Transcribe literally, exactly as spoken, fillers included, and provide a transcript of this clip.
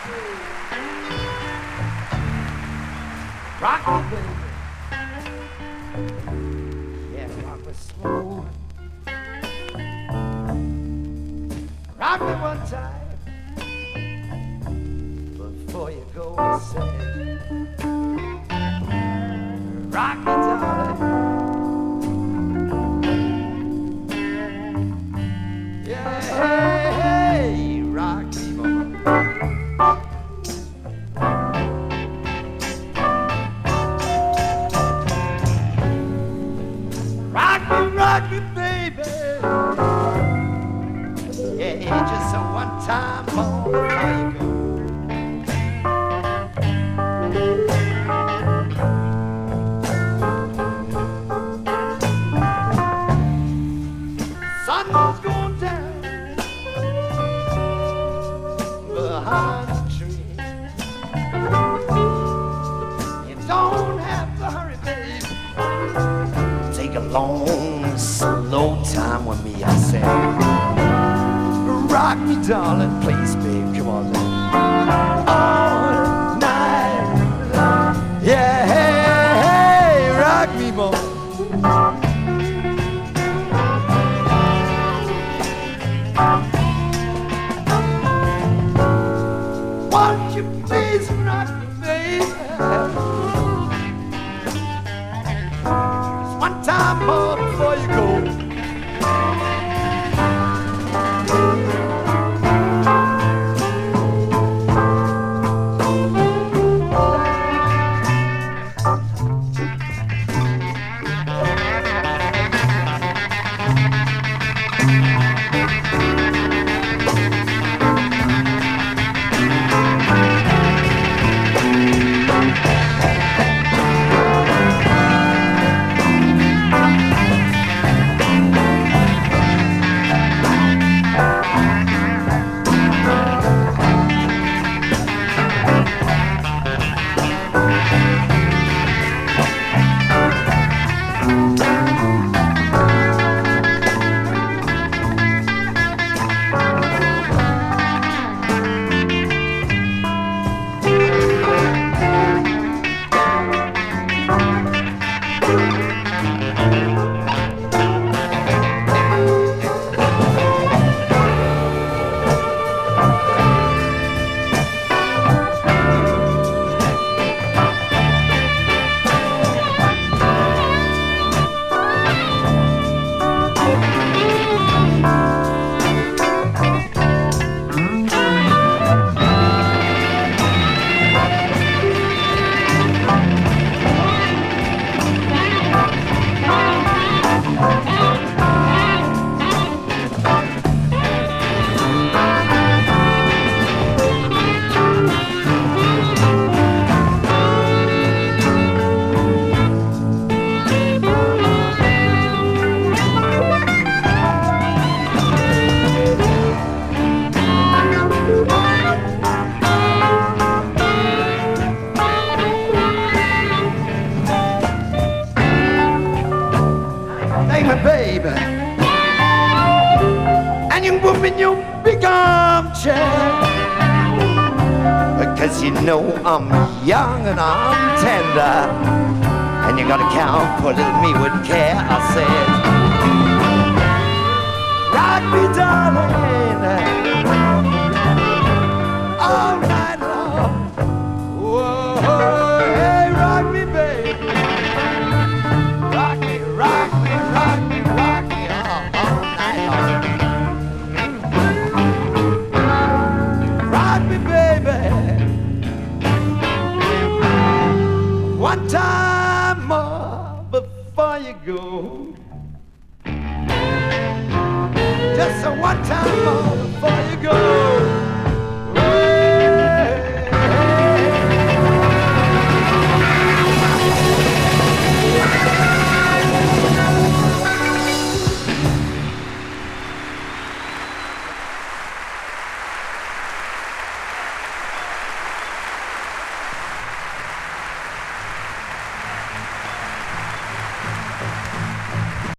Rock me, baby. Yeah, rock me smooth. Rock me one time before you go and say, rock me, darling. Yeah, hey, hey, rock me, mama. Rock me, rock me, baby. Yeah, just a one time more before you go. Sun's going down behind the tree. You don't have to hurry, baby. Take a long, slow time with me, I said. Rock me, darling, please, babe, come on now. All night long. Yeah, hey, hey, rock me, boy. Won't you please rock me, baby? Just one time more before you go. Baby, and you move in your big armchair, because you know I'm young and I'm tender, and you gotta count for little me with care. I said, rock me, darling, all night long. Whoa, hey, rock me, baby, rock me, rock me, rock me. One time more before you go. Just a one time more.